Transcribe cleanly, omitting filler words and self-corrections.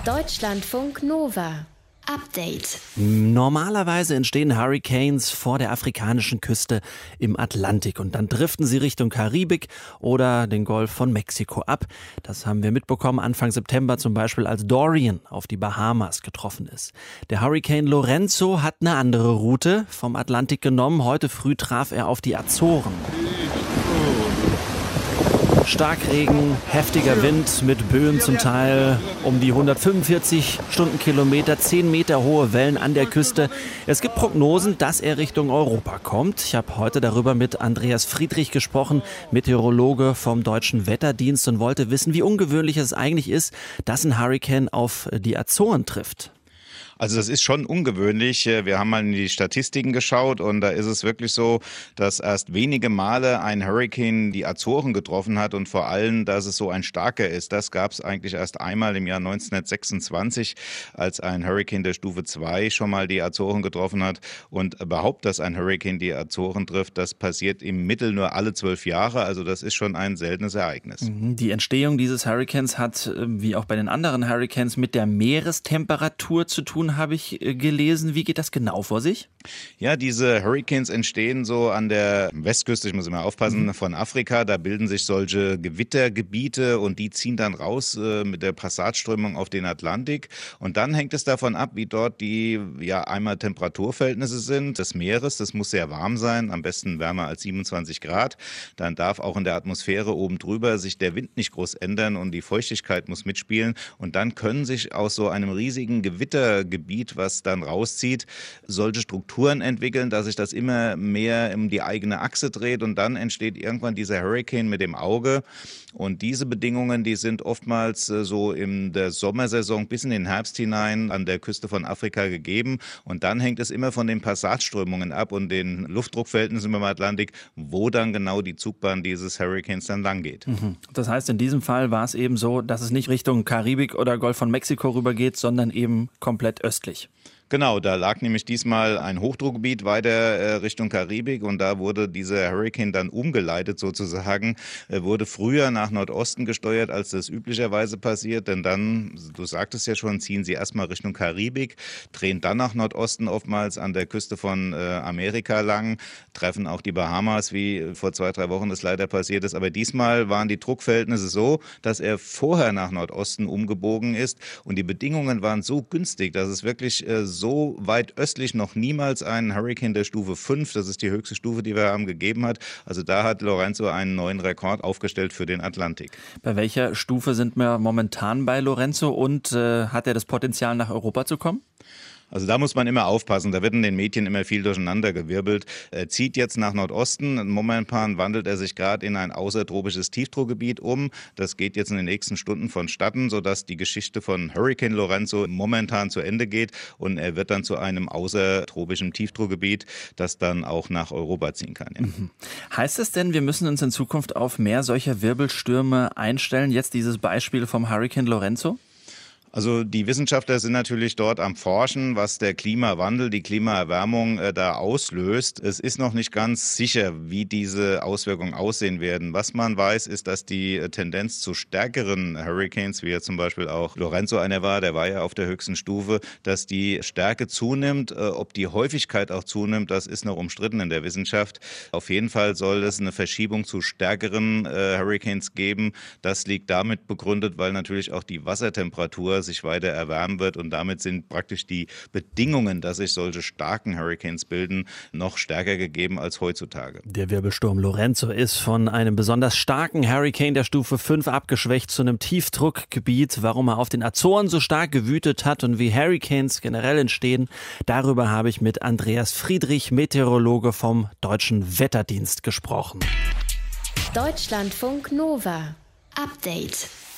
Deutschlandfunk Nova. Update. Normalerweise entstehen Hurricanes vor der afrikanischen Küste im Atlantik und dann driften sie Richtung Karibik oder den Golf von Mexiko ab. Das haben wir mitbekommen Anfang September zum Beispiel, als Dorian auf die Bahamas getroffen ist. Der Hurricane Lorenzo hat eine andere Route vom Atlantik genommen. Heute früh traf er auf die Azoren. Starkregen, heftiger Wind mit Böen zum Teil um die 145 Stundenkilometer, 10 Meter hohe Wellen an der Küste. Es gibt Prognosen, dass er Richtung Europa kommt. Ich habe heute darüber mit Andreas Friedrich gesprochen, Meteorologe vom Deutschen Wetterdienst, und wollte wissen, wie ungewöhnlich es eigentlich ist, dass ein Hurrikan auf die Azoren trifft. Also das ist schon ungewöhnlich. Wir haben mal in die Statistiken geschaut und da ist es wirklich so, dass erst wenige Male ein Hurrikan die Azoren getroffen hat und vor allem, dass es so ein starker ist. Das gab es eigentlich erst einmal im Jahr 1926, als ein Hurrikan der Stufe 2 schon mal die Azoren getroffen hat. Und überhaupt, dass ein Hurrikan die Azoren trifft, das passiert im Mittel nur alle 12 Jahre. Also das ist schon ein seltenes Ereignis. Die Entstehung dieses Hurrikans hat, wie auch bei den anderen Hurrikans, mit der Meerestemperatur zu tun, habe ich gelesen. Wie geht das genau vor sich? Ja, diese Hurrikans entstehen so an der Westküste, ich muss immer aufpassen, von Afrika. Da bilden sich solche Gewittergebiete und die ziehen dann raus mit der Passatströmung auf den Atlantik. Und dann hängt es davon ab, wie dort die einmal Temperaturverhältnisse sind des Meeres. Das muss sehr warm sein, am besten wärmer als 27 Grad. Dann darf auch in der Atmosphäre oben drüber sich der Wind nicht groß ändern und die Feuchtigkeit muss mitspielen. Und dann können sich aus so einem riesigen Gewittergebiet, was dann rauszieht, solche Strukturen entwickeln, dass sich das immer mehr um die eigene Achse dreht und dann entsteht irgendwann dieser Hurrikan mit dem Auge. Und diese Bedingungen, die sind oftmals so in der Sommersaison bis in den Herbst hinein an der Küste von Afrika gegeben. Und dann hängt es immer von den Passatströmungen ab und den Luftdruckverhältnissen im Atlantik, wo dann genau die Zugbahn dieses Hurrikans dann lang geht. Das heißt, in diesem Fall war es eben so, dass es nicht Richtung Karibik oder Golf von Mexiko rübergeht, sondern eben komplett östlich. Genau, da lag nämlich diesmal ein Hochdruckgebiet weiter Richtung Karibik und da wurde dieser Hurrikan dann umgeleitet sozusagen, wurde früher nach Nordosten gesteuert, als das üblicherweise passiert, denn dann, du sagtest ja schon, ziehen sie erstmal Richtung Karibik, drehen dann nach Nordosten oftmals an der Küste von Amerika lang, treffen auch die Bahamas, wie vor 2-3 Wochen das leider passiert ist, aber diesmal waren die Druckverhältnisse so, dass er vorher nach Nordosten umgebogen ist und die Bedingungen waren so günstig, dass es wirklich so weit östlich noch niemals einen Hurrikan der Stufe 5, das ist die höchste Stufe, die wir haben, gegeben hat. Also da hat Lorenzo einen neuen Rekord aufgestellt für den Atlantik. Bei welcher Stufe sind wir momentan bei Lorenzo und hat er das Potenzial, nach Europa zu kommen? Also da muss man immer aufpassen, da wird in den Medien immer viel durcheinandergewirbelt. Er zieht jetzt nach Nordosten, momentan wandelt er sich gerade in ein außertropisches Tiefdruckgebiet um. Das geht jetzt in den nächsten Stunden vonstatten, sodass die Geschichte von Hurrikan Lorenzo momentan zu Ende geht und er wird dann zu einem außertropischen Tiefdruckgebiet, das dann auch nach Europa ziehen kann. Ja. Heißt es denn, wir müssen uns in Zukunft auf mehr solcher Wirbelstürme einstellen? Jetzt dieses Beispiel vom Hurrikan Lorenzo? Also die Wissenschaftler sind natürlich dort am Forschen, was der Klimawandel, die Klimaerwärmung da auslöst. Es ist noch nicht ganz sicher, wie diese Auswirkungen aussehen werden. Was man weiß, ist, dass die Tendenz zu stärkeren Hurrikans, wie jetzt zum Beispiel auch Lorenzo einer war, der war ja auf der höchsten Stufe, dass die Stärke zunimmt. Ob die Häufigkeit auch zunimmt, das ist noch umstritten in der Wissenschaft. Auf jeden Fall soll es eine Verschiebung zu stärkeren Hurrikans geben. Das liegt damit begründet, weil natürlich auch die Wassertemperatur sich weiter erwärmen wird und damit sind praktisch die Bedingungen, dass sich solche starken Hurrikans bilden, noch stärker gegeben als heutzutage. Der Wirbelsturm Lorenzo ist von einem besonders starken Hurrikan der Stufe 5 abgeschwächt zu einem Tiefdruckgebiet. Warum er auf den Azoren so stark gewütet hat und wie Hurrikans generell entstehen, darüber habe ich mit Andreas Friedrich, Meteorologe vom Deutschen Wetterdienst, gesprochen. Deutschlandfunk Nova. Update.